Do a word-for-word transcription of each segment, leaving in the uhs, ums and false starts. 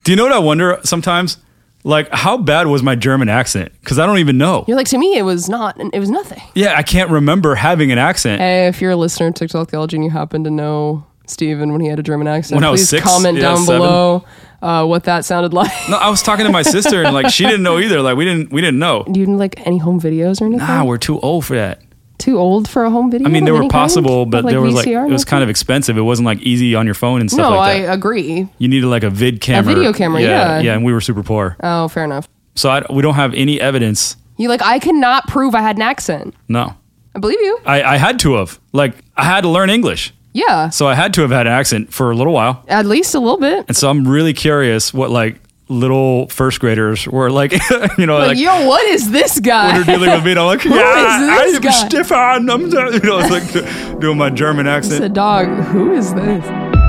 Do you know what I wonder sometimes? Like, how bad was my German accent? Because I don't even know. You're like, to me, it was not, it was nothing. Yeah, I can't remember having an accent. Hey, if you're a listener to TikTok Theology and you happen to know Steven when he had a German accent, when I was please six, comment yeah, down seven. below uh, what that sounded like. No, I was talking to my sister and like she didn't know either. Like we didn't we didn't know. Do you like any home videos or anything? Nah, we're too old for that. Too old for a home video? I mean, they of were any possible, kind? but Like there was V like C R it was kind of expensive. It wasn't like easy on your phone and stuff No, like that. I agree. You needed like a vid camera, A video camera, yeah. yeah, and we were super poor. Oh, fair enough. So I, we don't have any evidence. You like, I cannot prove I had an accent. No, I believe you. I, I had to have like I had to learn English, Yeah, so I had to have had an accent for a little while. at least a little bit. And so I'm really curious what like little first graders were like, you know, Like, like, yo, what is this guy? when they're dealing with me. And I'm like, Who yeah, is this I'm guy?" Stefan. I'm, the-" you know, it's like doing my German I accent. said, dog, who is this?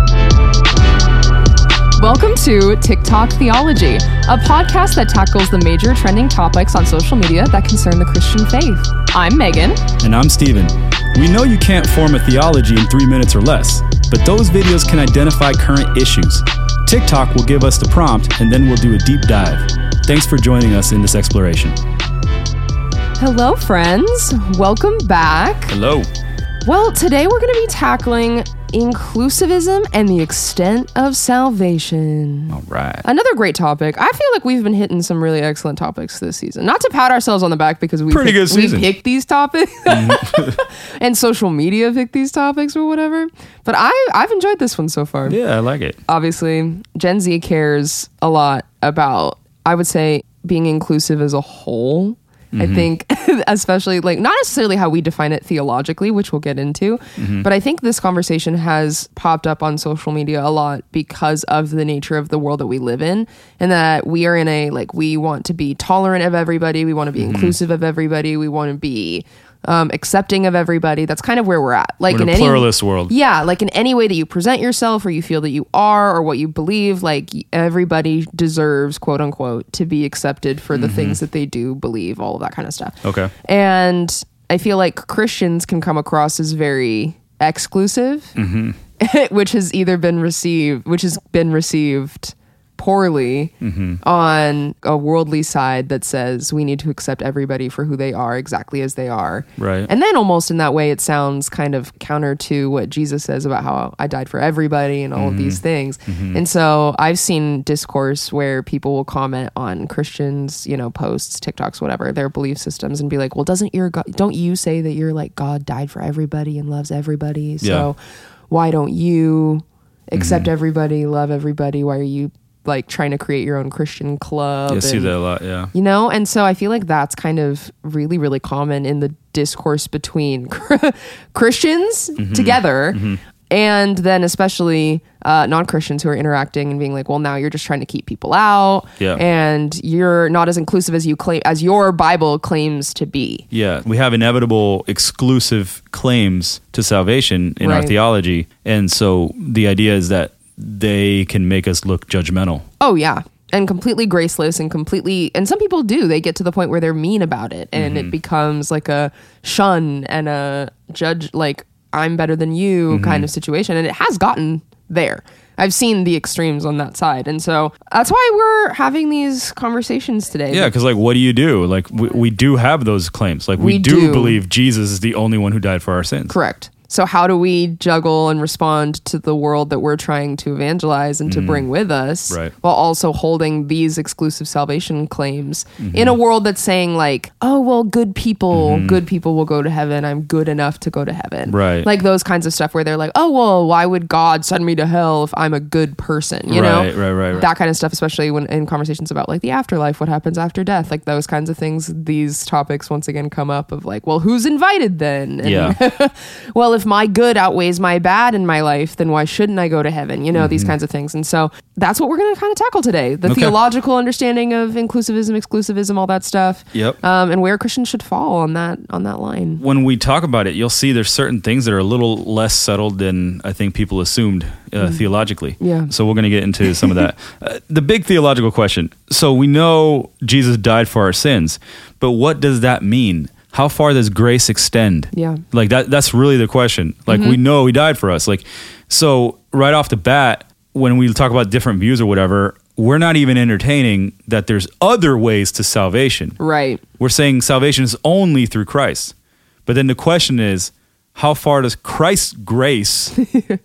Welcome to TikTok Theology, a podcast that tackles the major trending topics on social media that concern the Christian faith. I'm Megan. And I'm Steven. We know you can't form a theology in three minutes or less, but those videos can identify current issues. TikTok will give us the prompt, and then we'll do a deep dive. Thanks for joining us in this exploration. Hello, friends. Welcome back. Hello. Well, today we're going to be tackling inclusivism and the extent of salvation. All right. Another great topic. I feel like we've been hitting some really excellent topics this season. Not to pat ourselves on the back because we Pretty pick, good season. we picked these topics and social media picked these topics or whatever. But I, I've enjoyed this one so far. Yeah, I like it. Obviously, Gen Z cares a lot about, I would say, being inclusive as a whole. I think, especially like not necessarily how we define it theologically, which we'll get into, mm-hmm. but I think this conversation has popped up on social media a lot because of the nature of the world that we live in, and that we are in a, like, we want to be tolerant of everybody, we want to be mm-hmm. inclusive of everybody, we want to be um, accepting of everybody. That's kind of where we're at. Like we're in, in a any pluralist world. Yeah, like in any way that you present yourself or you feel that you are or what you believe, like everybody deserves, quote unquote, to be accepted for the mm-hmm. things that they do believe, all of that kind of stuff. Okay. And I feel like Christians can come across as very exclusive, mm-hmm. which has either been received, which has been received poorly mm-hmm. on a worldly side that says we need to accept everybody for who they are, exactly as they are. Right. And then almost in that way, it sounds kind of counter to what Jesus says about how I died for everybody and all mm-hmm. of these things. Mm-hmm. And so I've seen discourse where people will comment on Christians, you know, posts, TikToks, whatever, their belief systems and be like, well, doesn't your God, don't you say that you're like God died for everybody and loves everybody? So yeah. why don't you accept mm-hmm. everybody, love everybody? Why are you like trying to create your own Christian club? Yeah, I and, see that a lot, yeah. You know, and so I feel like that's kind of really, really common in the discourse between Christians mm-hmm. together mm-hmm. and then especially uh, non-Christians who are interacting and being like, well, now you're just trying to keep people out yeah. and you're not as inclusive as you claim, as your Bible claims to be. Yeah, we have inevitable exclusive claims to salvation in right. our theology. And so the idea is that they can make us look judgmental. Oh, yeah. And completely graceless and completely, and some people do, they get to the point where they're mean about it and mm-hmm. it becomes like a shun and a judge, like I'm better than you mm-hmm. kind of situation. And it has gotten there. I've seen the extremes on that side. And so that's why we're having these conversations today. Yeah, because like, what do you do? Like, we, we do have those claims. Like, we, we do, do believe Jesus is the only one who died for our sins. Correct. So how do we juggle and respond to the world that we're trying to evangelize and to mm. bring with us right. while also holding these exclusive salvation claims mm-hmm. in a world that's saying like, oh, well, good people, mm-hmm. good people will go to heaven. I'm good enough to go to heaven. Right. Like those kinds of stuff where they're like, oh, well, why would God send me to hell if I'm a good person? You right, know, right, right, right. That kind of stuff, especially when in conversations about like the afterlife, what happens after death, like those kinds of things. These topics once again come up of like, well, who's invited then? And yeah. well, if my good outweighs my bad in my life, then why shouldn't I go to heaven? You know, mm-hmm. these kinds of things. And so that's what we're going to kind of tackle today. The okay. theological understanding of inclusivism, exclusivism, all that stuff. Yep. Um, and where Christians should fall on that, on that line. When we talk about it, you'll see there's certain things that are a little less settled than I think people assumed uh, mm. theologically. Yeah. So we're going to get into some of that. Uh, the big theological question. So we know Jesus died for our sins, but what does that mean? How far does grace extend? Yeah. Like that that's really the question. Like mm-hmm. we know he died for us. Like so right off the bat, when we talk about different views or whatever, we're not even entertaining that there's other ways to salvation. Right. We're saying salvation is only through Christ. But then the question is, how far does Christ's grace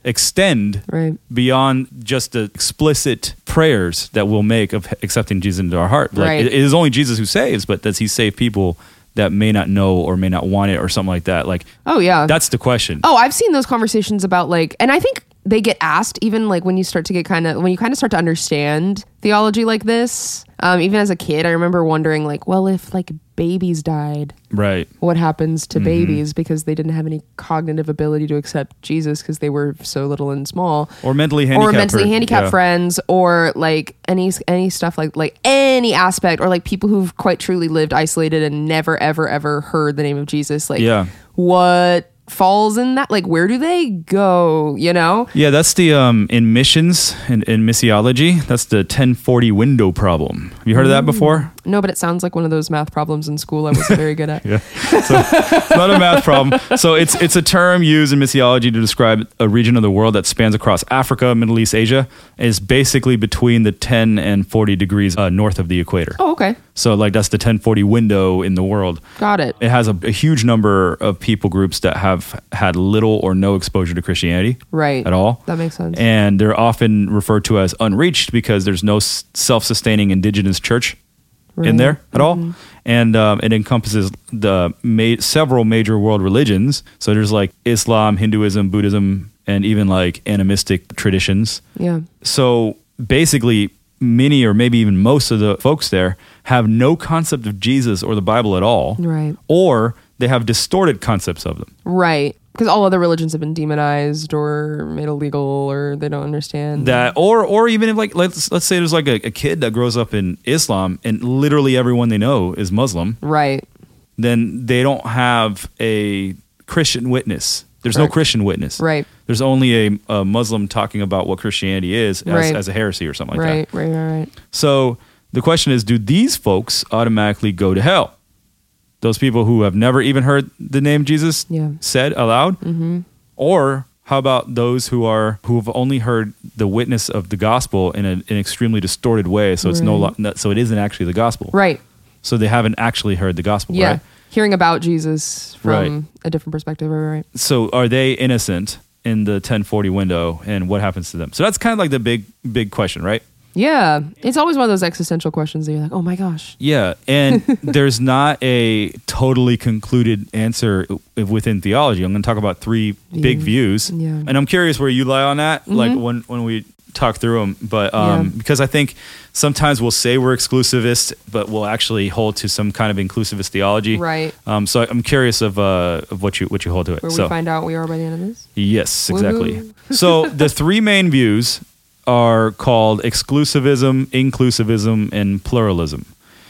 extend right. beyond just the explicit prayers that we'll make of accepting Jesus into our heart? Like, right. it is only Jesus who saves, but does he save people that may not know or may not want it or something like that? Like, oh yeah, that's the question. Oh, I've seen those conversations about like, and I think they get asked even like when you start to get kind of, when you kind of start to understand theology like this. Um, even as a kid, I remember wondering like, well, if like babies died, right, what happens to mm-hmm. babies because they didn't have any cognitive ability to accept Jesus because they were so little and small, or mentally handicapped, or mentally or, handicapped yeah. friends, or like any any stuff like like any aspect, or like people who've quite truly lived isolated and never ever ever heard the name of Jesus. Like, yeah. what falls in that? Like, where do they go? You know? Yeah, that's the um in missions and in, in missiology. That's the ten forty window problem. Have you heard of that before? No, but it sounds like one of those math problems in school I wasn't very good at. Yeah, so it's not a math problem. So it's it's a term used in missiology to describe a region of the world that spans across Africa, Middle East, Asia. Is basically between the ten and forty degrees uh, north of the equator. Oh, okay. So like that's the ten forty window in the world. Got it. It has a, a huge number of people groups that have had little or no exposure to Christianity. Right. At all. That makes sense. And they're often referred to as unreached because there's no s- self-sustaining indigenous church right. in there at mm-hmm. all. And um, it encompasses the ma- several major world religions. So there's like Islam, Hinduism, Buddhism, and even like animistic traditions. Yeah. So basically, many or maybe even most of the folks there have no concept of Jesus or the Bible at all. Right. Or they have distorted concepts of them. Right. Because all other religions have been demonized or made illegal, or they don't understand that. Or or even if like let's let's say there's like a, a kid that grows up in Islam and literally everyone they know is Muslim. Right. Then they don't have a Christian witness. There's Correct. no Christian witness. Right. There's only a, a Muslim talking about what Christianity is as, right. as a heresy or something like right, that. Right, right, right. So the question is, do these folks automatically go to hell? Those people who have never even heard the name Jesus yeah. said aloud? Mm-hmm. Or how about those who are who have only heard the witness of the gospel in a, an extremely distorted way? So it's right. no lo- so it isn't actually the gospel. Right. So they haven't actually heard the gospel, yeah. right? Hearing about Jesus from Right. a different perspective, right, right. So are they innocent in the ten forty window, and what happens to them? So that's kind of like the big, big question, right? Yeah. It's always one of those existential questions that you're like, oh my gosh. Yeah, and there's not a totally concluded answer within theology. I'm going to talk about three Views. big views, Yeah. and I'm curious where you lie on that, Mm-hmm. like when, when we talk through them. But um, Yeah. because I think sometimes we'll say we're exclusivist, but we'll actually hold to some kind of inclusivist theology. Right. Um, so I'm curious of uh, of what you what you hold to it. Where so we find out we are by the end of this. yes, exactly. Woohoo. So the three main views are called exclusivism, inclusivism, and pluralism.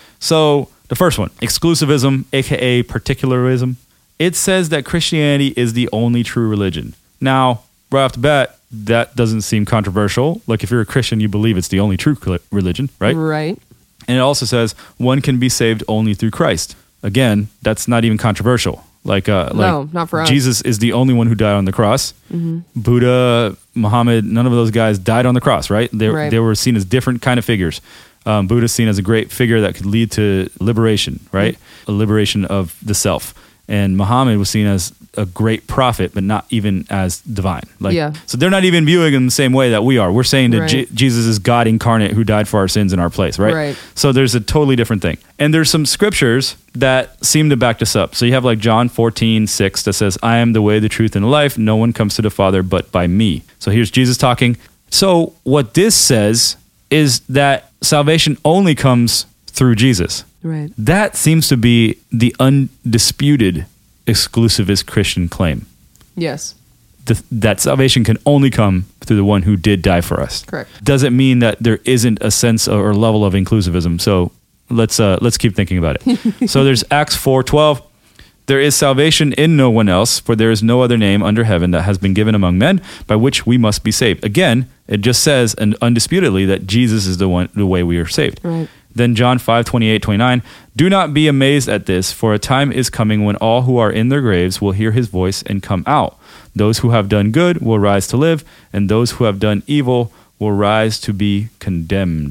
So the first one, exclusivism, aka particularism, it says that Christianity is the only true religion. Now, right off the bat, that doesn't seem controversial. Like if you're a Christian, you believe it's the only true cl- religion, right? Right. And it also says one can be saved only through Christ. Again, that's not even controversial. Like, uh, like No, not for us. Jesus is the only one who died on the cross. Mm-hmm. Buddha, Muhammad, none of those guys died on the cross, right? They, Right. they were seen as different kind of figures. Um, Buddha's seen as a great figure that could lead to liberation, right? Mm-hmm. A liberation of the self. And Muhammad was seen as a great prophet, but not even as divine. Like, Yeah. So they're not even viewing him the same way that we are. We're saying that Right. Je- Jesus is God incarnate who died for our sins in our place, right? Right. So there's a totally different thing. And there's some scriptures that seem to back this up. So you have like John fourteen six that says, I am the way, the truth, and the life. No one comes to the Father but by me. So here's Jesus talking. So what this says is that salvation only comes through Jesus. Right. That seems to be the undisputed exclusivist Christian claim. Yes. The, that salvation can only come through the one who did die for us. Correct. Doesn't mean that there isn't a sense or level of inclusivism. So let's uh, let's keep thinking about it. So there's Acts four twelve. There is salvation in no one else, for there is no other name under heaven that has been given among men by which we must be saved. Again, it just says and undisputedly that Jesus is the one, the way we are saved. Right. Then John five twenty-eight twenty-nine. Do not be amazed at this, for a time is coming when all who are in their graves will hear his voice and come out. Those who have done good will rise to live, and those who have done evil will rise to be condemned.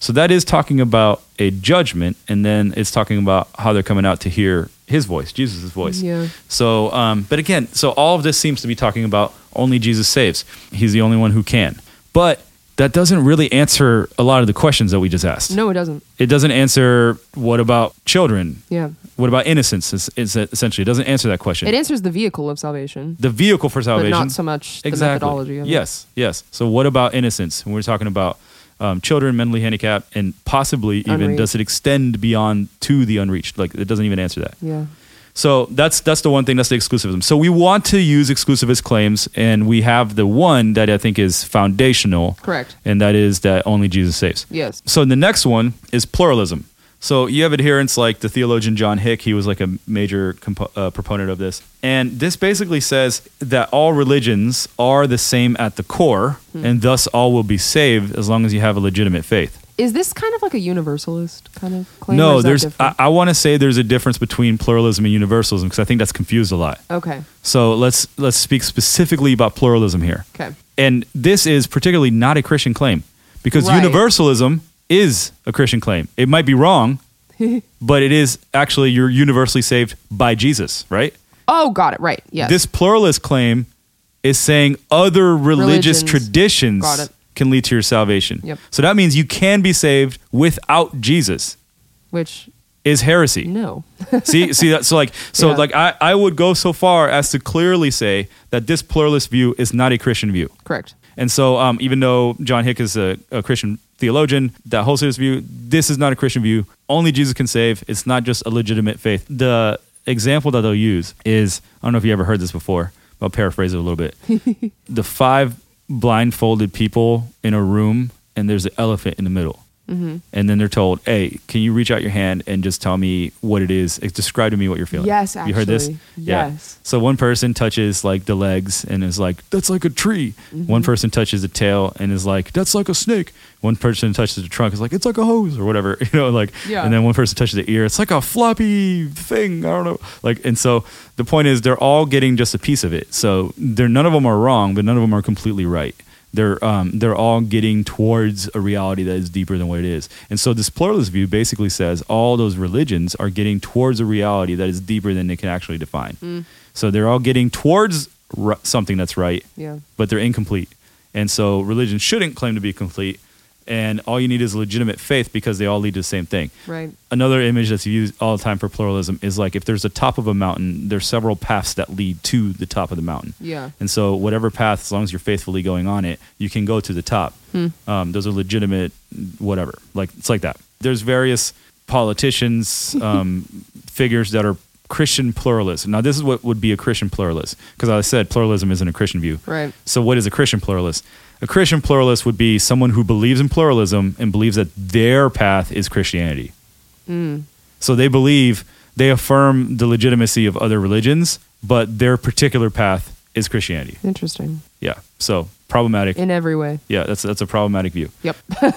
So that is talking about a judgment, and then it's talking about how they're coming out to hear his voice, Jesus' voice. Yeah. So, um, but again, so all of this seems to be talking about only Jesus saves. He's the only one who can. But that doesn't really answer a lot of the questions that we just asked. No, it doesn't. It doesn't answer what about children? Yeah. What about innocence? It's, it's essentially, it doesn't answer that question. It answers the vehicle of salvation. The vehicle for salvation. But not so much the exactly. methodology of yes, it. Yes. So what about innocence? When we're talking about um, children, mentally handicapped, and possibly even Unreached. does it extend beyond to the unreached? Like it doesn't even answer that. Yeah. So that's that's the one thing, that's the exclusivism. So we want to use exclusivist claims, and we have the one that I think is foundational. Correct. And that is that only Jesus saves. Yes. So the next one is pluralism. So you have adherents like the theologian John Hick. He was like a major compo- uh, proponent of this. And this basically says that all religions are the same at the core, hmm. and thus all will be saved as long as you have a legitimate faith. Is this kind of like a universalist kind of claim? No, there's. I, I want to say there's a difference between pluralism and universalism because I think that's confused a lot. Okay. So let's let's speak specifically about pluralism here. Okay. And this is particularly not a Christian claim because right. universalism is a Christian claim. It might be wrong, but it is actually you're universally saved by Jesus, right? Oh, got it. Right. Yes. This pluralist claim is saying other religious Religions. traditions Got it. can lead to your salvation. Yep. So that means you can be saved without Jesus. Which is heresy. No. see, see that. So like, so Yeah. like, I, I would go so far as to clearly say that this pluralist view is not a Christian view. Correct. And so, um, even though John Hick is a, a Christian theologian that holds this view, this is not a Christian view. Only Jesus can save. It's not just a legitimate faith. The example that they'll use is, I don't know if you ever heard this before, but I'll paraphrase it a little bit. The five blindfolded people in a room, and there's an elephant in the middle. Mm-hmm. And then they're told, hey, can you reach out your hand and just tell me what it is? Describe to me what you're feeling. Yes, actually. You heard this? Yes. Yeah. So one person touches like the legs and is like, that's like a tree. Mm-hmm. One person touches the tail and is like, that's like a snake. One person touches the trunk, is like, it's like a hose or whatever, you know, like, yeah. And then one person touches the ear, it's like a floppy thing. I don't know. Like, and so the point is they're all getting just a piece of it. So they're, none of them are wrong, but none of them are completely right. They're um, they're all getting towards a reality that is deeper than what it is. And so this pluralist view basically says all those religions are getting towards a reality that is deeper than they can actually define. Mm. So they're all getting towards r- something that's right, yeah. but they're incomplete. And so religion shouldn't claim to be complete. And all you need is legitimate faith because they all lead to the same thing. Right. Another image that's used all the time for pluralism is like if there's a top of a mountain, there's several paths that lead to the top of the mountain. Yeah. And so whatever path, as long as you're faithfully going on it, you can go to the top. Hmm. Um, those are legitimate, whatever. Like it's like that. There's various politicians, um, figures that are Christian pluralists. Now this is what would be a Christian pluralist because I said pluralism isn't a Christian view. Right. So what is a Christian pluralist? A Christian pluralist would be someone who believes in pluralism and believes that their path is Christianity. Mm. So they believe, they affirm the legitimacy of other religions, but their particular path is Christianity. Interesting. Yeah. So problematic. In every way. Yeah, that's that's a problematic view. Yep.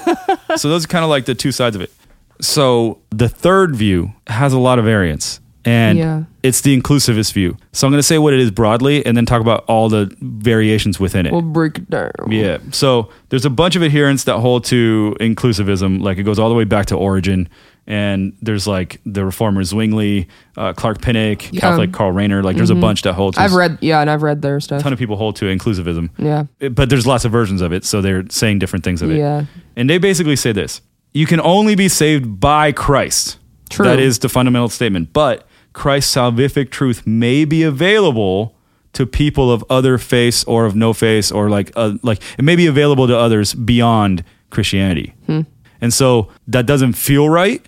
So those are kind of like the two sides of it. So the third view has a lot of variance. And yeah. it's the inclusivist view. So I'm going to say what it is broadly and then talk about all the variations within it. We'll break it down. Yeah. So there's a bunch of adherents that hold to inclusivism. Like it goes all the way back to Origen. And there's like the reformer Zwingli, uh, Clark Pinnock, yeah. Catholic Karl Rahner. Like there's mm-hmm. a bunch that hold to. I've read, yeah, and I've read their stuff. A ton of people hold to inclusivism. Yeah. But there's lots of versions of it. So they're saying different things of it. Yeah. And they basically say this. You can only be saved by Christ. True. That is the fundamental statement. But Christ's salvific truth may be available to people of other faiths or of no faiths, or like uh, like it may be available to others beyond Christianity. Hmm. And so that doesn't feel right,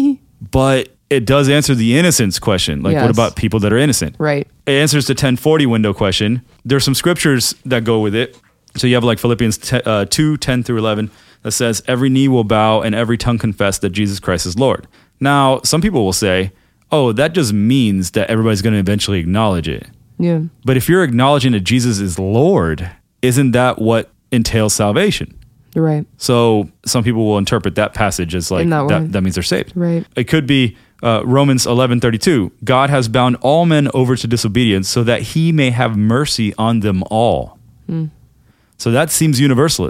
but it does answer the innocence question. Like, yes. What about people that are innocent? Right. It answers the ten forty window question. There's some scriptures that go with it. So you have like Philippians two, ten through eleven that says, every knee will bow and every tongue confess that Jesus Christ is Lord. Now, some people will say, oh, that just means that everybody's going to eventually acknowledge it. Yeah. But if you're acknowledging that Jesus is Lord, isn't that what entails salvation? You're right. So some people will interpret that passage as like that, that, that means they're saved. Right. It could be uh, Romans eleven thirty-two. God has bound all men over to disobedience so that he may have mercy on them all. Mm. So that seems universalist.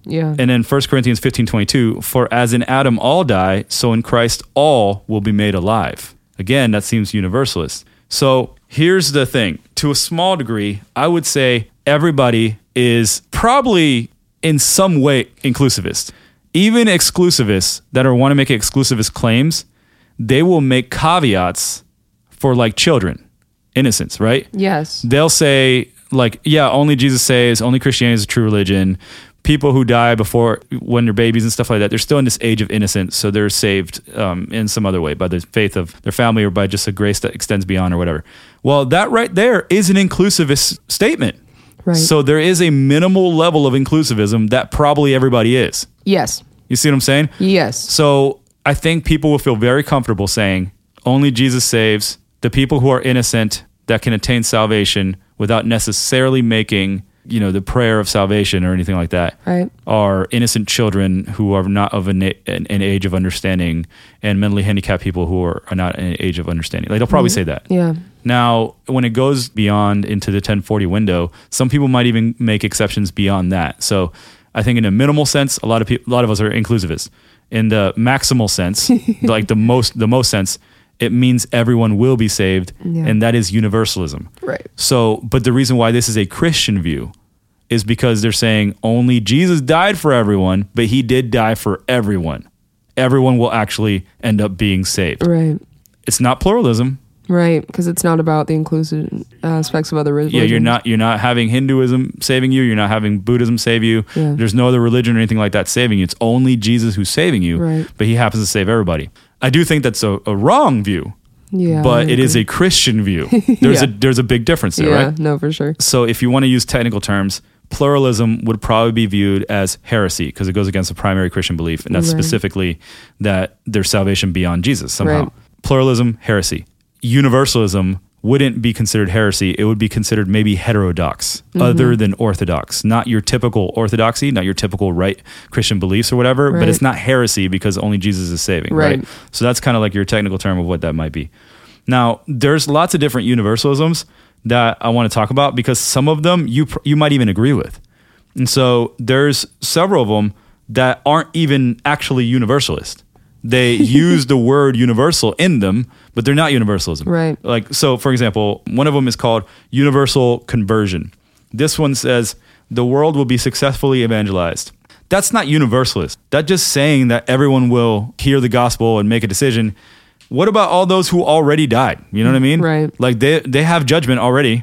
Yeah. And then First Corinthians fifteen twenty-two, for as in Adam all die, so in Christ all will be made alive. Again, that seems universalist. So here's the thing. To a small degree, I would say everybody is probably in some way inclusivist. Even exclusivists that are want to make exclusivist claims, they will make caveats for like children, innocence, right? Yes. They'll say like, yeah, only Jesus saves, only Christianity is a true religion. People who die before when they're babies and stuff like that, they're still in this age of innocence, so they're saved um, in some other way by the faith of their family or by just a grace that extends beyond or whatever. Well, that right there is an inclusivist statement. Right. So there is a minimal level of inclusivism that probably everybody is. Yes. You see what I'm saying? Yes. So I think people will feel very comfortable saying only Jesus saves. The people who are innocent that can attain salvation without necessarily making, you know, the prayer of salvation or anything like that, right, are innocent children who are not of an, an, an age of understanding, and mentally handicapped people who are, are not in an age of understanding. Like they'll probably mm-hmm. say that. Yeah. Now, when it goes beyond into the ten forty window, some people might even make exceptions beyond that. So I think in a minimal sense, a lot of people, a lot of us are inclusivists. In the maximal sense, like the most, the most sense, it means everyone will be saved, yeah. and that is universalism. Right. So, but the reason why this is a Christian view is because they're saying only Jesus died for everyone, but he did die for everyone. Everyone will actually end up being saved. Right. It's not pluralism. Right, because it's not about the inclusive aspects of other religions. Yeah, you're not you're not having Hinduism saving you. You're not having Buddhism save you. Yeah. There's no other religion or anything like that saving you. It's only Jesus who's saving you, right. but he happens to save everybody. I do think that's a, a wrong view, yeah, but it is a Christian view. There's yeah. a there's a big difference there, yeah, right? No, for sure. So if you want to use technical terms, pluralism would probably be viewed as heresy because it goes against the primary Christian belief, and that's right. specifically that there's salvation beyond Jesus somehow. Right. Pluralism, heresy. Universalism wouldn't be considered heresy. It would be considered maybe heterodox, mm-hmm. other than orthodox. Not your typical orthodoxy, not your typical right Christian beliefs or whatever, right. but it's not heresy because only Jesus is saving, right? right? So that's kind of like your technical term of what that might be. Now, there's lots of different universalisms that I want to talk about because some of them you you might even agree with. And so there's several of them that aren't even actually universalist. They use the word universal in them, but they're not universalism. Right. Like, so for example, one of them is called universal conversion. This one says the world will be successfully evangelized. That's not universalist. That's just saying that everyone will hear the gospel and make a decision. What about all those who already died? You know what I mean? Right. Like they, they have judgment already.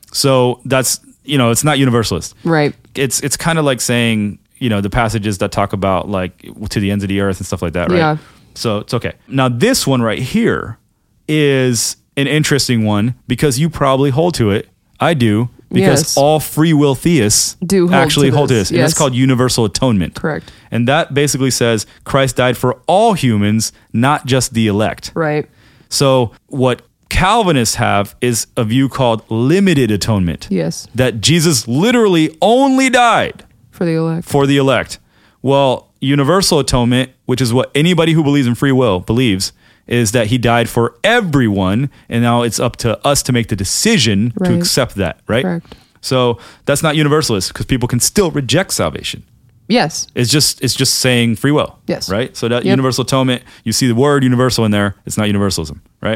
So that's, you know, it's not universalist. Right. It's, it's kind of like saying, you know, the passages that talk about like to the ends of the earth and stuff like that, right? Yeah. So it's okay. Now this one right here is an interesting one because you probably hold to it. I do because yes. all free will theists do hold actually to hold to this. this. And yes. that's called universal atonement. Correct. And that basically says Christ died for all humans, not just the elect. Right. So what Calvinists have is a view called limited atonement. Yes. That Jesus literally only died for the elect. For the elect. Well, universal atonement, which is what anybody who believes in free will believes, is that he died for everyone, and now it's up to us to make the decision right. to accept that, right? Correct. So that's not universalist because people can still reject salvation. Yes. It's just it's just saying free will. Yes. Right? So that yep. universal atonement, you see the word universal in there, it's not universalism, right?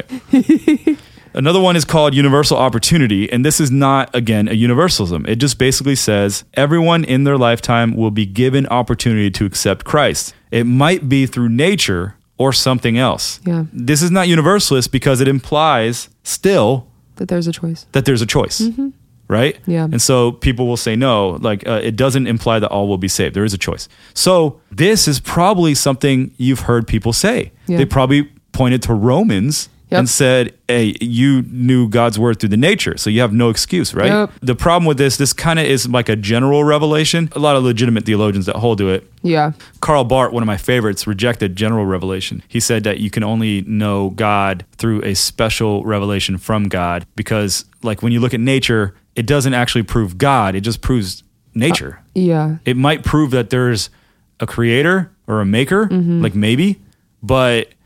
Another one is called universal opportunity, and this is not, again, a universalism. It just basically says everyone in their lifetime will be given opportunity to accept Christ. It might be through nature or something else. Yeah. This is not universalist because it implies still that there's a choice. That there's a choice. Mm-hmm. Right? Yeah. And so people will say no, like uh, it doesn't imply that all will be saved. There is a choice. So this is probably something you've heard people say. Yeah. They probably pointed to Romans yep. and said, hey, you knew God's word through the nature, so you have no excuse, right? Yep. The problem with this, this kind of is like a general revelation. A lot of legitimate theologians that hold to it. Yeah. Karl Barth, one of my favorites, rejected general revelation. He said that you can only know God through a special revelation from God because like when you look at nature, it doesn't actually prove God. It just proves nature. Uh, yeah. It might prove that there's a creator or a maker, mm-hmm. like maybe, but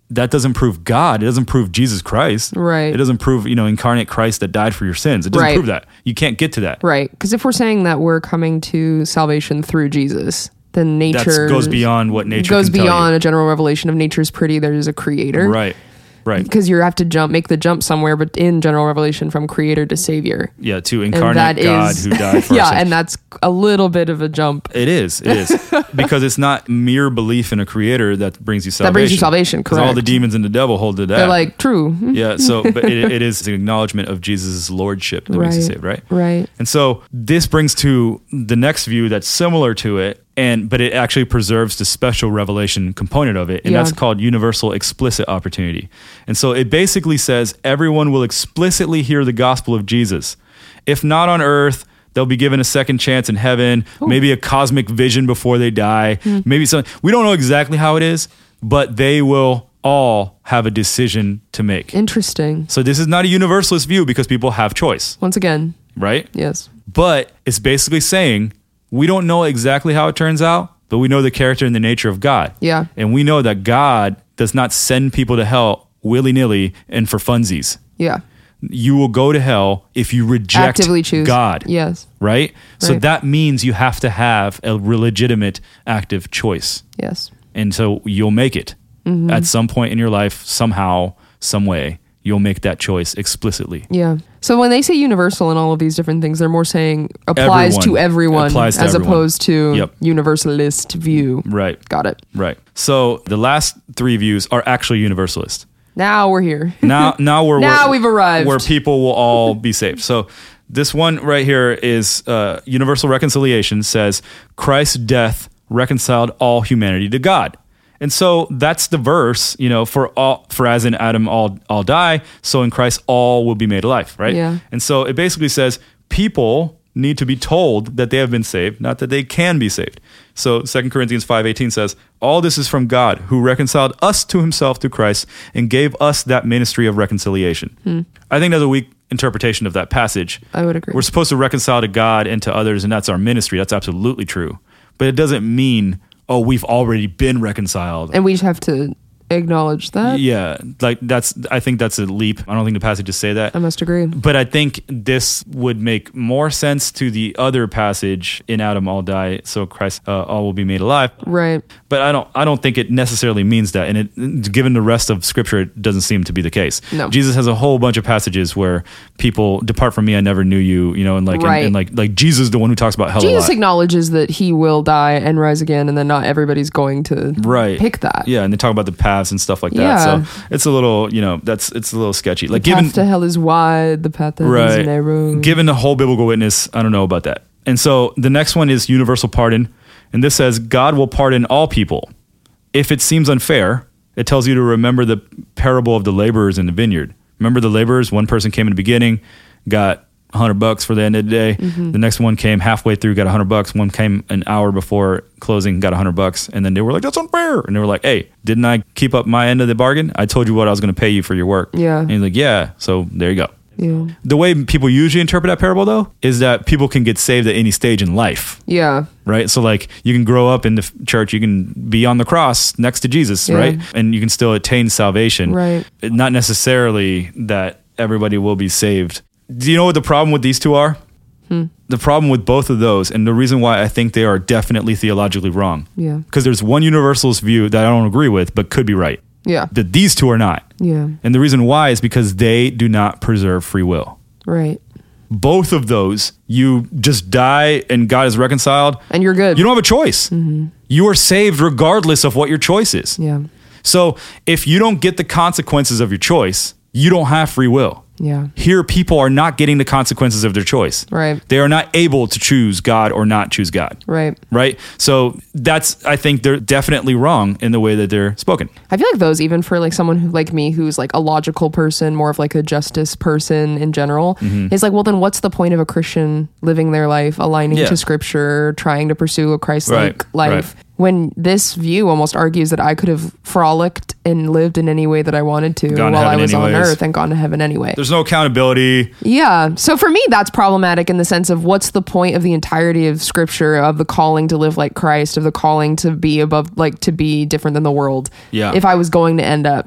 that doesn't prove God. It doesn't prove Jesus Christ. Right. It doesn't prove, you know, incarnate Christ that died for your sins. It doesn't Right. prove that. You can't get to that. Right. Because if we're saying that we're coming to salvation through Jesus, then nature That goes beyond what nature goes can tell beyond you. a general revelation of nature's pretty. There's a creator. Right. Right. Because you have to jump, make the jump somewhere, but in general revelation from creator to savior. Yeah, to And incarnate that God is- who died for yeah, us. and that's a little bit of a jump. It is. It is. Because it's not mere belief in a creator that brings you salvation. That brings you salvation, 'Cause all the correct. demons and the devil hold to that. They're like, true. yeah, so but it, it is an acknowledgement of Jesus' lordship that makes you Right. saved, right? Right. And so this brings to the next view that's similar to it, and but it actually preserves the special revelation component of it, and Yeah. that's called universal explicit opportunity. And so it basically says everyone will explicitly hear the gospel of Jesus. If not on earth, they'll be given a second chance in heaven, maybe a cosmic vision before they die, Hmm. maybe some. We don't know exactly how it is, but they will all have a decision to make. Interesting. So this is not a universalist view because people have choice, Once again, right? yes. But it's basically saying we don't know exactly how it turns out, but we know the character and the nature of God. Yeah. And we know that God does not send people to hell willy-nilly and for funsies. Yeah. You will go to hell if you reject Actively choose. God. Yes. Right? So Right. that means you have to have a legitimate active choice. Yes. And so you'll make it. Mm-hmm. At some point in your life, somehow, some way, you'll make that choice explicitly. Yeah. So when they say universal and all of these different things, they're more saying applies Everyone. to everyone Applies to as everyone. opposed to Yep. universalist view. Right. Got it. Right. So the last three views are actually universalist. Now we're here. Now, now we're Now where, we've arrived. where people will all be saved. So this one right here is uh, universal reconciliation. Says Christ's death reconciled all humanity to God, and so that's the verse. You know, for all, for as in Adam all all die, so in Christ all will be made alive. Right. Yeah. And so it basically says people need to be told that they have been saved, not that they can be saved. So Second Corinthians five eighteen says, all this is from God, who reconciled us to himself through Christ and gave us that ministry of reconciliation. Hmm. I think that's a weak interpretation of that passage. I would agree. We're supposed to reconcile to God and to others, and that's our ministry. That's absolutely true. But it doesn't mean, oh, we've already been reconciled. And we just have to acknowledge that. Yeah, like that's, I think that's a leap. I don't think the passages say that. I must agree. But I think this would make more sense to the other passage in Adam all die, so Christ uh, all will be made alive. Right. But I don't I don't think it necessarily means that. And it, given the rest of Scripture, it doesn't seem to be the case. No. Jesus has a whole bunch of passages where people depart from me, I never knew you. You know, and like Right. and, and like like Jesus is the one who talks about hell a Jesus lot. acknowledges that he will die and rise again, and then not everybody's going to Right. pick that. Yeah, and they talk about the paths and stuff like that. Yeah. So it's a little, you know, that's it's a little sketchy. Like The given path to hell is wide, the path to hell is right. narrow. Given the whole biblical witness, I don't know about that. And so the next one is universal pardon. And this says, God will pardon all people. If it seems unfair, it tells you to remember the parable of the laborers in the vineyard. Remember the laborers? One person came in the beginning, got a hundred bucks for the end of the day. Mm-hmm. The next one came halfway through, got a hundred bucks. One came an hour before closing, got a hundred bucks. And then they were like, that's unfair. And they were like, hey, didn't I keep up my end of the bargain? I told you what I was going to pay you for your work. Yeah. And he's like, yeah. So there you go. Yeah. The way people usually interpret that parable, though, is that people can get saved at any stage in life, Yeah. right? So, like, you can grow up in the f- church, you can be on the cross next to Jesus, Yeah. right? And you can still attain salvation. Right. It- Not necessarily that everybody will be saved. Do you know what the problem with these two are? Hmm. The problem with both of those, and the reason why I think they are definitely theologically wrong, Yeah. because there's one universalist view that I don't agree with, but could be right. Yeah. That these two are not. Yeah. And the reason why is because they do not preserve free will. Right. Both of those, you just die and God is reconciled. And you're good. You don't have a choice. Mm-hmm. You are saved regardless of what your choice is. Yeah. So if you don't get the consequences of your choice, you don't have free will. Yeah. Here, people are not getting the consequences of their choice. Right. They are not able to choose God or not choose God. Right. Right? So that's, I think they're definitely wrong in the way that they're spoken. I feel like those, even for like someone who like me, who's like a logical person, more of like a justice person in general, Mm-hmm. is like, well, then what's the point of a Christian living their life, aligning Yeah. to scripture, trying to pursue a Christ-like Right, life? right. When this view almost argues that I could have frolicked and lived in any way that I wanted to Gone to while I heaven was on anyways. earth and gone to heaven anyway. There's no accountability. Yeah. So for me, that's problematic in the sense of what's the point of the entirety of scripture, of the calling to live like Christ, of the calling to be above, like to be different than the world. Yeah. If I was going to end up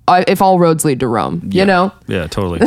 uh, if all roads lead to Rome, you yeah. know? Yeah, totally.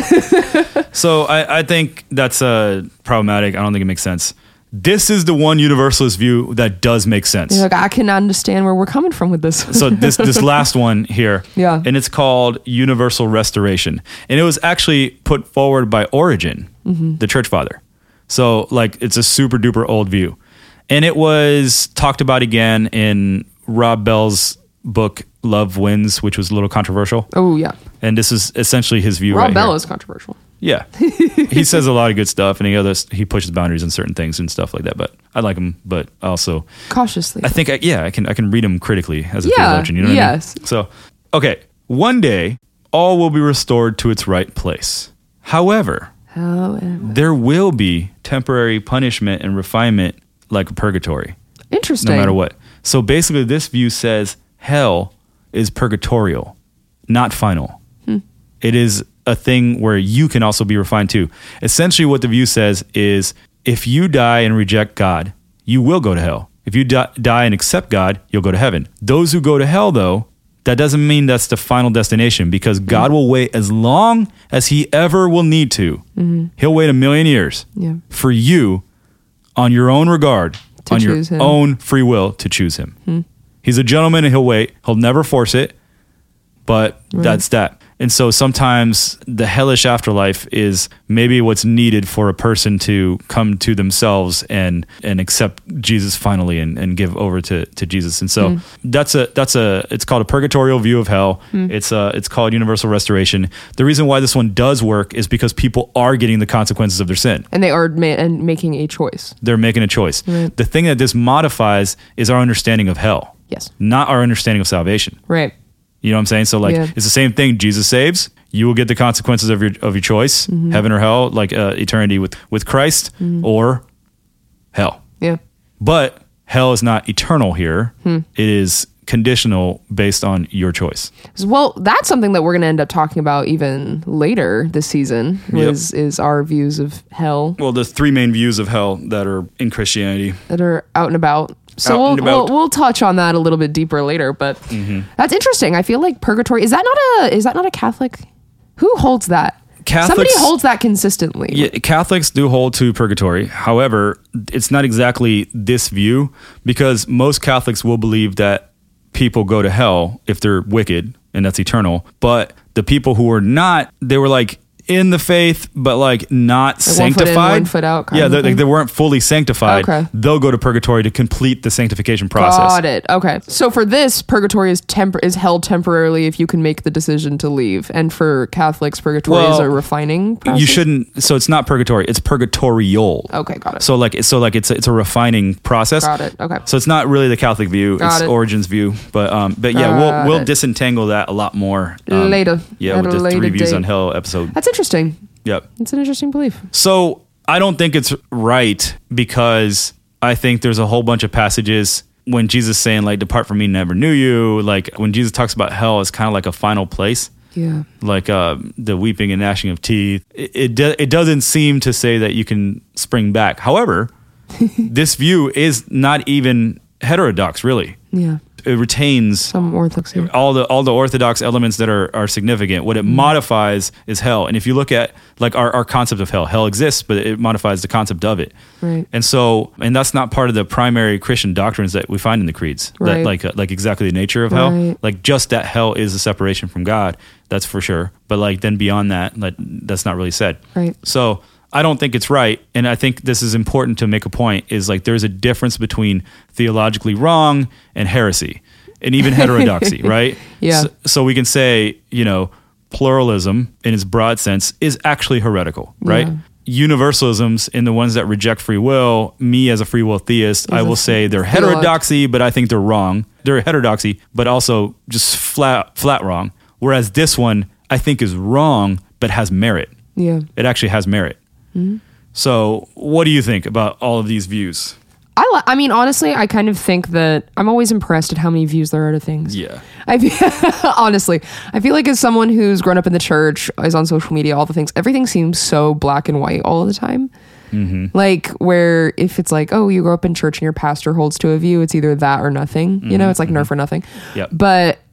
So I, I think that's uh, problematic. I don't think it makes sense. This is the one universalist view that does make sense. You're like, I can understand where we're coming from with this. So this this last one here, yeah, and it's called universal restoration, and it was actually put forward by Origen, mm-hmm. the church father. So like it's a super duper old view, and it was talked about again in Rob Bell's book Love Wins, which was a little controversial. Oh yeah, and this is essentially his view. Rob right Bell here. is controversial. Yeah, he says a lot of good stuff, and he others he pushes boundaries on certain things and stuff like that. But I like him, but also cautiously. I think I, yeah, I can I can read him critically as a yeah, theologian. You know what yes. I mean? So okay, one day all will be restored to its right place. However, However, there will be temporary punishment and refinement, like a purgatory. Interesting. No matter what. So basically, this view says hell is purgatorial, not final. Hmm. It is a thing where you can also be refined too. Essentially what the view says is if you die and reject God, you will go to hell. If you di- die and accept God, you'll go to heaven. Those who go to hell, though, that doesn't mean that's the final destination, because God mm-hmm. will wait as long as he ever will need to. Mm-hmm. He'll wait a million years yeah. for you on your own regard, to on your him. own free will to choose him. Hmm. He's a gentleman and he'll wait. He'll never force it, but right. that's that. And so sometimes the hellish afterlife is maybe what's needed for a person to come to themselves and and accept Jesus finally and, and give over to, to Jesus. And so mm. that's a that's a it's called a purgatorial view of hell. Mm. It's uh it's called universal restoration. The reason why this one does work is because people are getting the consequences of their sin. And they are ma- and making a choice. They're making a choice. Right. The thing that this modifies is our understanding of hell. Yes. Not our understanding of salvation. Right. You know what I'm saying? So like, yeah. it's the same thing. Jesus saves. You will get the consequences of your of your choice, mm-hmm. heaven or hell, like uh, eternity with, with Christ, mm-hmm. or hell. Yeah. But hell is not eternal here. Hmm. It is conditional based on your choice. Well, that's something that we're going to end up talking about even later this season, yep. is, is our views of hell. Well, the three main views of hell that are in Christianity. That are out and about. So we'll, we'll we'll touch on that a little bit deeper later, but mm-hmm. that's interesting. I feel like purgatory is that not a is that not a Catholic? Who holds that? Catholics, Somebody holds that consistently. Yeah, Catholics do hold to purgatory. However, it's not exactly this view, because most Catholics will believe that people go to hell if they're wicked and that's eternal. But the people who are not, they were like in the faith, but like not like sanctified. One foot in, one foot out. Yeah, they, they weren't fully sanctified. Okay. They'll go to purgatory to complete the sanctification process. Got it. Okay. So for this, purgatory is temp- is held temporarily if you can make the decision to leave. And for Catholics, purgatory well, is a refining process? You shouldn't. So it's not purgatory. It's purgatorial. Okay, got it. So like, so like it's a, it's a refining process. Got it. Okay. So it's not really the Catholic view. Got it's it. Origen's view. But um, but yeah, Got we'll we'll it. disentangle that a lot more um, later. Yeah, At with a the later three views date. on hell episode. That's interesting. Yep. It's an interesting belief. So I don't think it's right, because I think there's a whole bunch of passages when Jesus is saying like, depart from me, never knew you. Like when Jesus talks about hell, it's kind of like a final place. Yeah. Like uh, the weeping and gnashing of teeth. It it, do, it doesn't seem to say that you can spring back. However, this view is not even heterodox, really. Yeah. It retains some orthodoxy. all the all the orthodox elements that are, are significant. What it mm. modifies is hell. And if you look at like our, our concept of hell, hell exists, but it modifies the concept of it. Right. And so, and that's not part of the primary Christian doctrines that we find in the creeds. Right. That like uh, like exactly the nature of hell. Right. Like just that hell is a separation from God. That's for sure. But like then beyond that, like that's not really said. Right. So I don't think it's right. And I think this is important to make a point, is like there's a difference between theologically wrong and heresy, and even heterodoxy, right? Yeah. So, so we can say, you know, pluralism in its broad sense is actually heretical, right? Yeah. Universalisms, in the ones that reject free will, me as a free will theist, I will say they're heterodoxy, but I think they're wrong. They're heterodoxy, but also just flat flat wrong. Whereas this one, I think, is wrong, but has merit. Yeah. It actually has merit. Mm-hmm. So what do you think about all of these views? I, li- I mean, honestly, I kind of think that I'm always impressed at how many views there are to things. Yeah. I feel, honestly, I feel like as someone who's grown up in the church, is on social media, all the things, everything seems so black and white all the time. Mm-hmm. Like where if it's like, oh, you grow up in church and your pastor holds to a view, it's either that or nothing. Mm-hmm. You know, it's like mm-hmm. nerf or nothing. Yep. But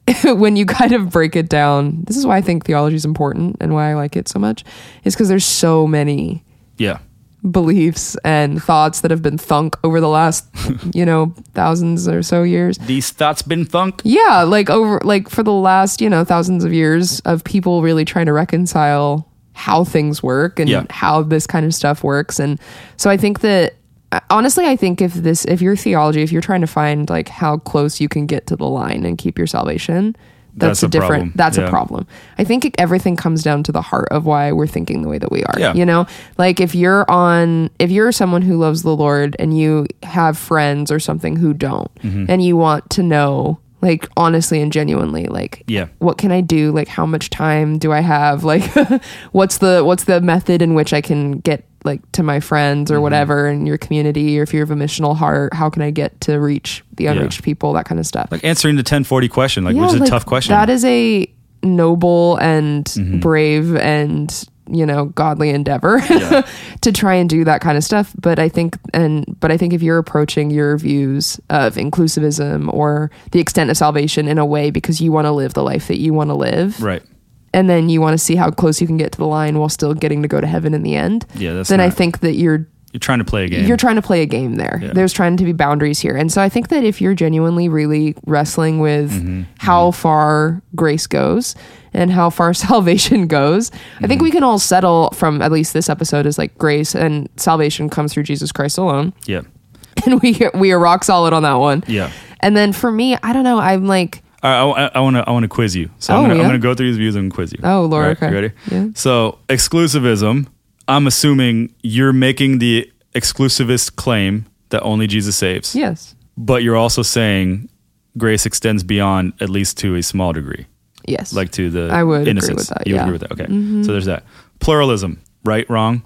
when you kind of break it down, this is why I think theology is important and why I like it so much, is because there's so many Yeah. beliefs and thoughts that have been thunk over the last, you know, thousands or so years. These thoughts been thunk. Yeah, like over like for the last, you know, thousands of years of people really trying to reconcile how things work and Yeah. how this kind of stuff works. And so I think that honestly, I think if this, if your theology, if you're trying to find like how close you can get to the line and keep your salvation, that's, That's a, a different, problem. that's Yeah. a problem. I think it, everything comes down to the heart of why we're thinking the way that we are. Yeah. You know, like if you're on, if you're someone who loves the Lord and you have friends or something who don't, Mm-hmm. and you want to know, like honestly and genuinely, like, Yeah. what can I do? Like, how much time do I have? Like, what's the, what's the method in which I can get like to my friends or Mm-hmm. whatever in your community, or if you have a missional heart, how can I get to reach the unreached people, that kind of stuff. Like answering the ten forty question, like, Yeah, which is a like, tough question. That is a noble and Mm-hmm. brave and, you know, godly endeavor Yeah. to try and do that kind of stuff. But I think, and, but I think if you're approaching your views of inclusivism or the extent of salvation in a way because you want to live the life that you want to live, Right. and then you want to see how close you can get to the line while still getting to go to heaven in the end, Yeah, that's then I not- think that you're You're trying to play a game. you're trying to play a game there. Yeah. There's trying to be boundaries here. And so I think that if you're genuinely really wrestling with Mm-hmm. how far grace goes and how far salvation goes, I think we can all settle from at least this episode as like grace and salvation comes through Jesus Christ alone. yeah. And we we are rock solid on that one. Yeah. And then for me, I don't know, I'm like, All right, I want to I want to quiz you. So Oh, I'm gonna yeah? I'm gonna go through these views and quiz you. Oh, Lord, All right, okay. You ready? Yeah. So exclusivism. I'm assuming you're making the exclusivist claim that only Jesus saves. yes. But you're also saying grace extends beyond, at least to a small degree, Yes. like to the I would agree innocence. with that, You yeah. would Mm-hmm. agree with that. Okay. So there's that. Pluralism. Right? Wrong?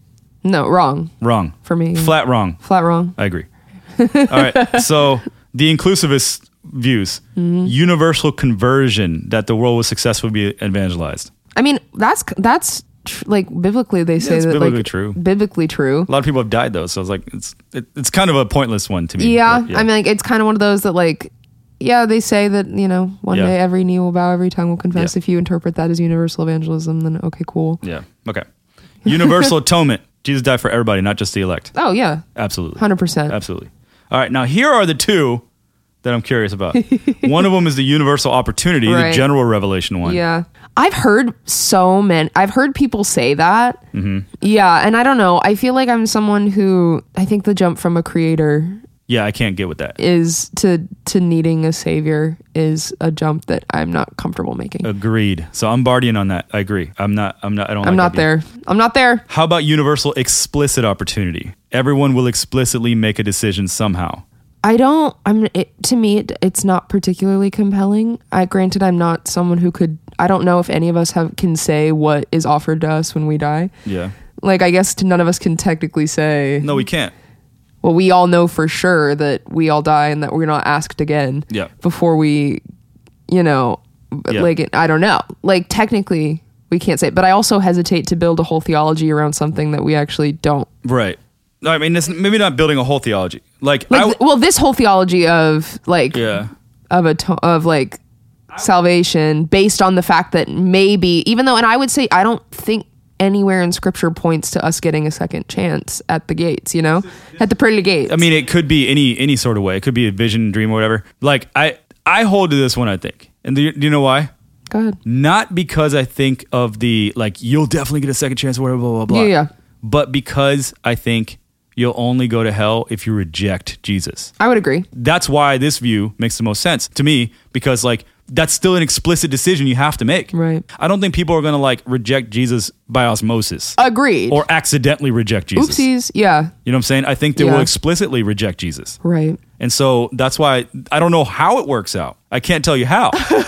no, wrong Wrong. for me. Flat wrong. Flat wrong. I agree. All right. So the inclusivist views, Mm-hmm. universal conversion, that the world will successfully be evangelized. I mean, that's, that's tr- like biblically they say it's that biblically like true. biblically true. A lot of people have died though, so it's like it's it, it's kind of a pointless one to me. Yeah, but I mean, like, it's kind of one of those that, like, yeah, they say that, you know, one Yeah. day every knee will bow, every tongue will confess. Yeah. If you interpret that as universal evangelism, then okay, cool. yeah, okay. Universal atonement. Jesus died for everybody, not just the elect. Oh, yeah, Absolutely, one hundred percent. absolutely. All right, now here are the two that I'm curious about. One of them is the universal opportunity, Right. the general revelation one. Yeah. I've heard so many, I've heard people say that. Mm-hmm. Yeah, and I don't know. I feel like I'm someone who, I think the jump from a creator Yeah, I can't get with that. is to to needing a savior is a jump that I'm not comfortable making. Agreed. So I'm Bardian on that. I agree. I'm not. I'm not. I don't. I'm like not that view. there. I'm not there. How about universal explicit opportunity? Everyone will explicitly make a decision somehow. I don't, I'm, it, to me, it, it's not particularly compelling. I, granted, I'm not someone who could, I don't know if any of us have, can say what is offered to us when we die. Yeah. Like, I guess none of us can technically say, No, we can't. well, we all know for sure that we all die and that we're not asked again Yeah. before we, you know, Yeah. like, I don't know. Like, technically, we can't say, but I also hesitate to build a whole theology around something that we actually don't. Right. No, I mean, it's maybe not building a whole theology. Like, Like, I, th- well, this whole theology of, like, yeah. of a to- of like salvation based on the fact that maybe, even though, and I would say I don't think anywhere in scripture points to us getting a second chance at the gates, you know, at the pearly gates. I mean, it could be any any sort of way. It could be a vision, dream, or whatever. Like, I I hold to this one, I think. And do you, do you know why? Go ahead. Not because I think of the, like, you'll definitely get a second chance, whatever, blah, blah, blah. Yeah, yeah. But because I think you'll only go to hell if you reject Jesus. I would agree. That's why this view makes the most sense to me, because, like, that's still an explicit decision you have to make. Right. I don't think people are going to, like, reject Jesus by osmosis Agreed. or accidentally reject Jesus. Oopsies. Yeah. You know what I'm saying? I think they Yeah. will explicitly reject Jesus. Right. And so that's why I don't know how it works out. I can't tell you how.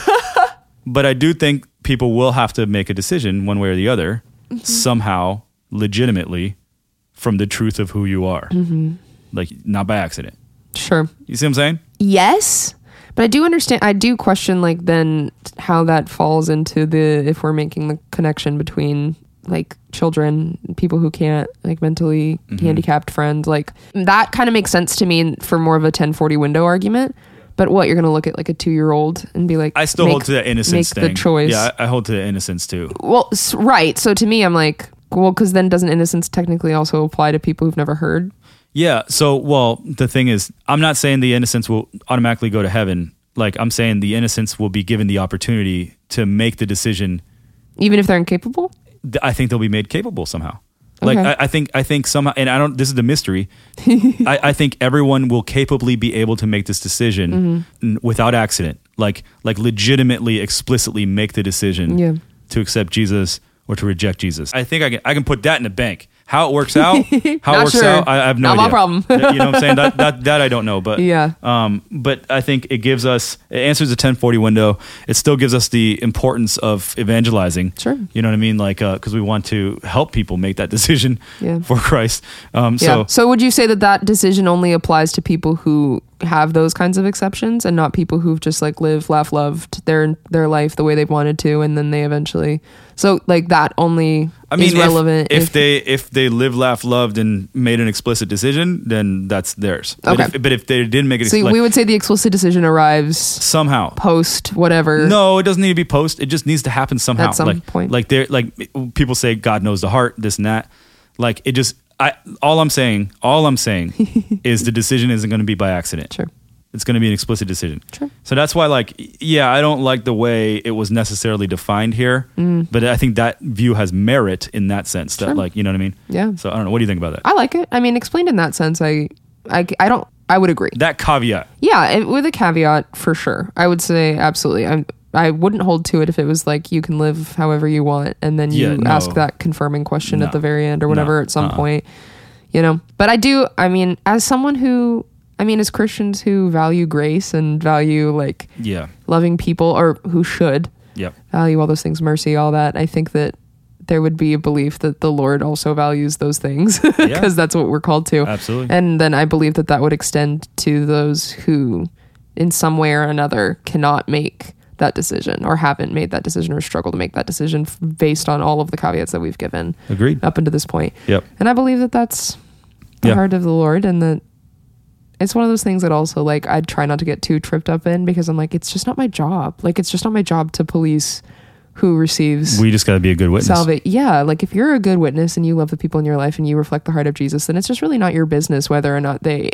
But I do think people will have to make a decision one way or the other, Mm-hmm. somehow, legitimately, from the truth of who you are. Mm-hmm. Like, not by accident. Sure. You see what I'm saying? Yes. But I do understand, I do question, like, then how that falls into the, if we're making the connection between, like, children, people who can't, like, mentally Mm-hmm. handicapped friends, like, that kind of makes sense to me for more of a ten forty window argument. But what, you're going to look at like a two-year-old and be like, I still make, hold to the innocence make thing. the choice. Yeah, I, I hold to the innocence too. Well, s- right. So to me, I'm like, well, because then doesn't innocence technically also apply to people who've never heard? Yeah. So, well, the thing is, I'm not saying the innocents will automatically go to heaven. Like, I'm saying the innocents will be given the opportunity to make the decision. Even if they're incapable? Th- I think they'll be made capable somehow. Like, Okay. I, I think, I think somehow, and I don't, this is the mystery. I, I think everyone will capably be able to make this decision Mm-hmm. n- without accident. Like, like legitimately, explicitly make the decision Yeah. to accept Jesus or to reject Jesus. I think I can, I can put that in the bank. How it works out, how it Not works sure. out, I, I have no Not my idea. problem. You know what I'm saying? That, that, that I don't know, but Yeah. Um, but I think it gives us, it answers the ten forty window. It still gives us the importance of evangelizing. Sure. You know what I mean? Like, uh, cause we want to help people make that decision Yeah. for Christ. Um, Yeah. so So would you say that that decision only applies to people who have those kinds of exceptions and not people who've just like lived, laughed, loved their their life the way they've wanted to, and then they eventually, so like that only I mean, is if, relevant if, they, if they live, laughed, loved and made an explicit decision, then that's theirs. But, Okay. if, but if they didn't make it so like, we would say the explicit decision arrives somehow, post whatever. no, it doesn't need to be post. It just needs to happen somehow. At some like, point. Like they're like people say God knows the heart, this and that. Like it just I all I'm saying, all I'm saying is the decision isn't going to be by accident. Sure. It's going to be an explicit decision. Sure. So that's why like yeah, I don't like the way it was necessarily defined here, Mm. but I think that view has merit in that sense that Sure. like, you know what I mean? Yeah. So I don't know, what do you think about that? I like it. I mean, explained in that sense, I, I, I don't, I would agree. That caveat. Yeah, it, with a caveat for sure. I would say absolutely. I I wouldn't hold to it if it was like you can live however you want, and then you Yeah, no. ask that confirming question No. at the very end or whatever No. at some Uh-uh. point. You know, but I do. I mean, as someone who, I mean, as Christians who value grace and value like Yeah. loving people, or who should Yep. value all those things, mercy, all that. I think that there would be a belief that the Lord also values those things because Yeah. that's what we're called to. Absolutely. And then I believe that that would extend to those who, in some way or another, cannot make that decision or haven't made that decision or struggle to make that decision f- based on all of the caveats that we've given Agreed. up until this point. Yep. And I believe that that's the Yeah. heart of the Lord, and that it's one of those things that also like I'd try not to get too tripped up in, because I'm like, it's just not my job. Like, it's just not my job to police who receives We just got to be a good witness. salvation. Yeah, like if you're a good witness and you love the people in your life and you reflect the heart of Jesus, then it's just really not your business whether or not they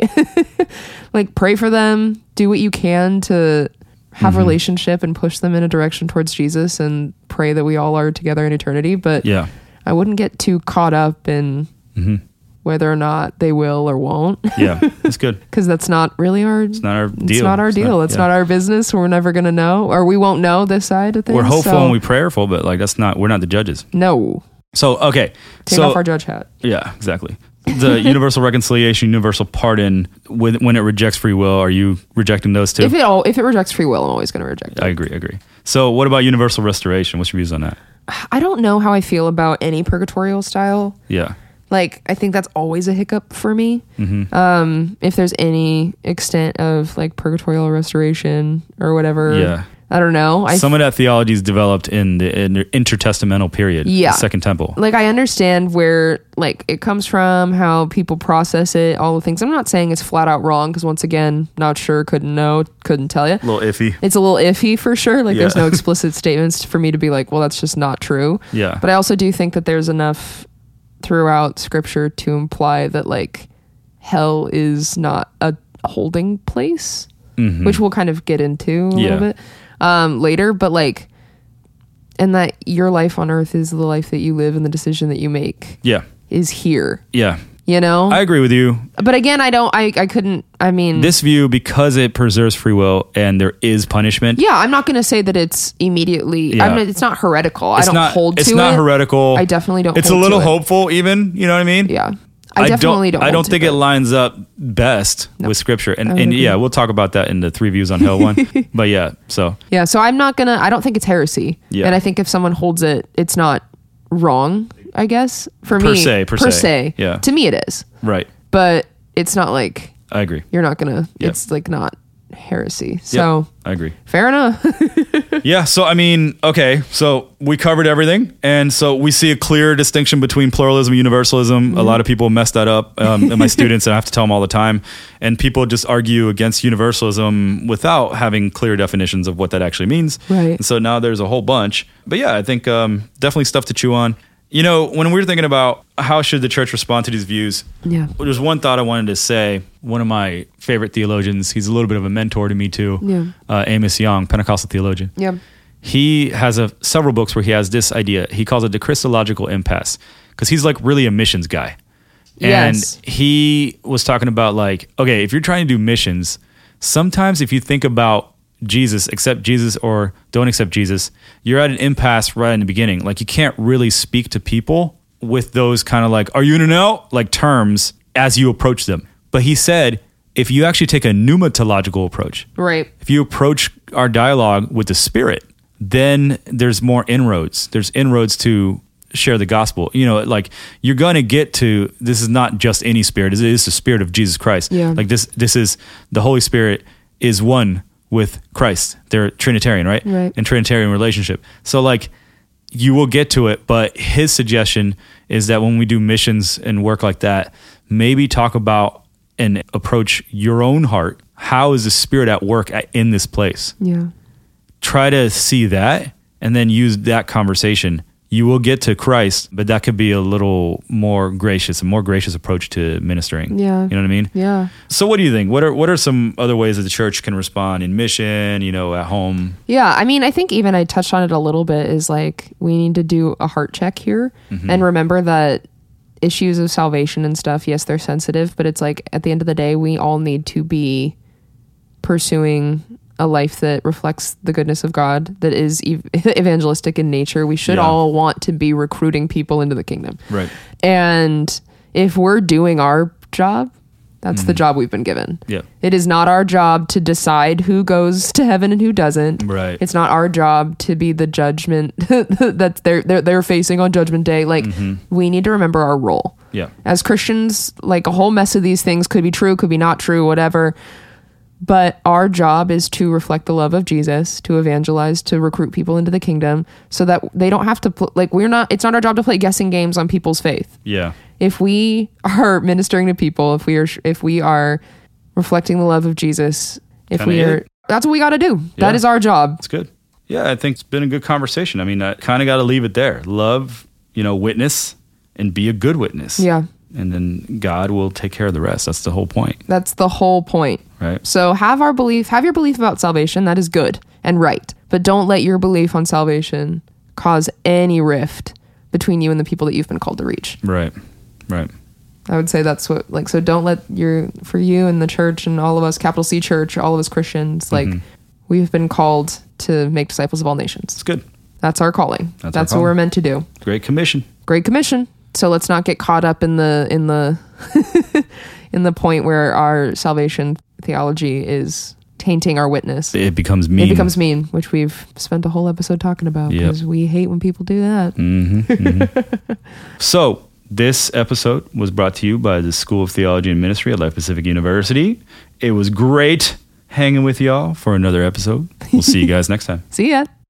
like pray for them, do what you can to have Mhm. relationship and push them in a direction towards Jesus, and pray that we all are together in eternity. But Yeah. I wouldn't get too caught up in hmm whether or not they will or won't, Yeah. That's good. because that's not really our It's not our deal. it's not our deal. It's yeah. not our business. We're never going to know, or we won't know this side of things. We're hopeful so- and we prayerful, but like that's not. We're not the judges. no. So okay. Take so off our judge hat. yeah, exactly. The universal reconciliation, universal pardon. When when it rejects free will, are you rejecting those too? If it all, if it rejects free will, I'm always going to reject it. I agree. I agree. So what about universal restoration? What's your views on that? I don't know how I feel about any purgatorial style. Yeah. Like, I think that's always a hiccup for me. Mm-hmm. Um, if there's any extent of like purgatorial restoration or whatever. Yeah. I don't know. I Some of that theology is developed in the in the intertestamental period. Yeah. The Second Temple. like I understand where like it comes from, how people process it, all the things. I'm not saying it's flat out wrong, because once again, not sure, couldn't know, couldn't tell you. A little iffy. It's a little iffy for sure. Like there's Yeah. no explicit statements for me to be like, well, that's just not true. Yeah. But I also do think that there's enough throughout scripture to imply that like hell is not a holding place, Mhm. which we'll kind of get into a Yeah. little bit um, later. But like, and that your life on earth is the life that you live, and the decision that you make Yeah. is here, Yeah. you know? I agree with you. but again, I don't, I, I couldn't, I mean, This view, because it preserves free will and there is punishment. yeah, I'm not going to say that it's immediately, Yeah. I mean, it's not heretical. It's I don't not, hold to it's it. not heretical. I definitely don't It's hold a little to it. hopeful, even. You know what I mean? Yeah. I definitely don't. I hold don't to think it lines up best No. with scripture, and I would and agree. yeah, we'll talk about that in the three views on hell one. But yeah, so Yeah, so I'm not gonna. I don't think it's heresy. Yeah. And I think if someone holds it, it's not wrong. I guess for Per me, se, per se. Yeah. To me, it is, right, but it's not like I agree. you're not gonna. Yeah. It's like not. heresy. So yep, I agree. Fair enough. Yeah. So, I mean, okay. So we covered everything. And so we see a clear distinction between pluralism and universalism. Mm-hmm. A lot of people mess that up. Um, and my students, and I have to tell them all the time. And people just argue against universalism without having clear definitions of what that actually means. Right. And so now there's a whole bunch. But yeah, I think um, definitely stuff to chew on. You know, when we were thinking about how should the church respond to these views, yeah. there's one thought I wanted to say. One of my favorite theologians, he's a little bit of a mentor to me too, yeah. uh, Amos Young, Pentecostal theologian. Yeah. He has a, several books where he has this idea. He calls it the Christological impasse because he's like really a missions guy. And yes. he was talking about like, okay, if you're trying to do missions, sometimes if you think about Jesus, accept Jesus or don't accept Jesus, you're at an impasse right in the beginning. Like you can't really speak to people with those kind of like, are you in or no? Like terms as you approach them. But he said, if you actually take a pneumatological approach, right? If you approach our dialogue with the Spirit, then there's more inroads. There's inroads to share the gospel. You know, like you're going to get to, this is not just any spirit. It is the Spirit of Jesus Christ. Yeah. Like this, this is the Holy Spirit is one with Christ. They're Trinitarian, right? Right. And Trinitarian relationship. So like you will get to it, but his suggestion is that when we do missions and work like that, maybe talk about and approach your own heart. How is the Spirit at work at, in this place? Yeah. Try to see that and then use that conversation. You will get to Christ, but that could be a little more gracious, a more gracious approach to ministering. Yeah. You know what I mean? Yeah. So what do you think? What are what are some other ways that the church can respond in mission, you know, at home? Yeah. I mean, I think even I touched on it a little bit is like we need to do a heart check here mm-hmm. and remember that issues of salvation and stuff, yes, they're sensitive, but it's like at the end of the day, we all need to be pursuing a life that reflects the goodness of God, that is ev- evangelistic in nature. We should yeah. all want to be recruiting people into the kingdom. Right. And if we're doing our job, that's mm. the job we've been given. Yeah. It is not our job to decide who goes to heaven and who doesn't. Right. It's not our job to be the judgment that they're, they're, they're facing on Judgment Day. Like, mm-hmm. we need to remember our role. Yeah. As Christians, like a whole mess of these things could be true, could be not true, whatever. But our job is to reflect the love of Jesus, to evangelize, to recruit people into the kingdom so that they don't have to, pl- like, we're not, it's not our job to play guessing games on people's faith. Yeah. If we are ministering to people, if we are, if we are reflecting the love of Jesus, if Kinda we are, it. that's what we got to do. Yeah. That is our job. It's good. Yeah. I think it's been a good conversation. I mean, I kind of got to leave it there. Love, you know, witness and be a good witness. Yeah. And then God will take care of the rest. That's the whole point. That's the whole point. Right. So have our belief, have your belief about salvation. That is good and right. But don't let your belief on salvation cause any rift between you and the people that you've been called to reach. Right. Right. I would say that's what, like, so don't let your, for you and the church and all of us, capital C church, all of us Christians, like, mm-hmm. we've been called to make disciples of all nations. It's good. That's our calling. That's, that's our calling. What we're meant to do. Great commission. Great commission. So let's not get caught up in the in the in the point where our salvation theology is tainting our witness. It becomes mean. It becomes mean, which we've spent a whole episode talking about because yep. we hate when people do that. Mm-hmm, mm-hmm. So this episode was brought to you by the School of Theology and Ministry at Life Pacific University. It was great hanging with y'all for another episode. We'll see you guys next time. See ya.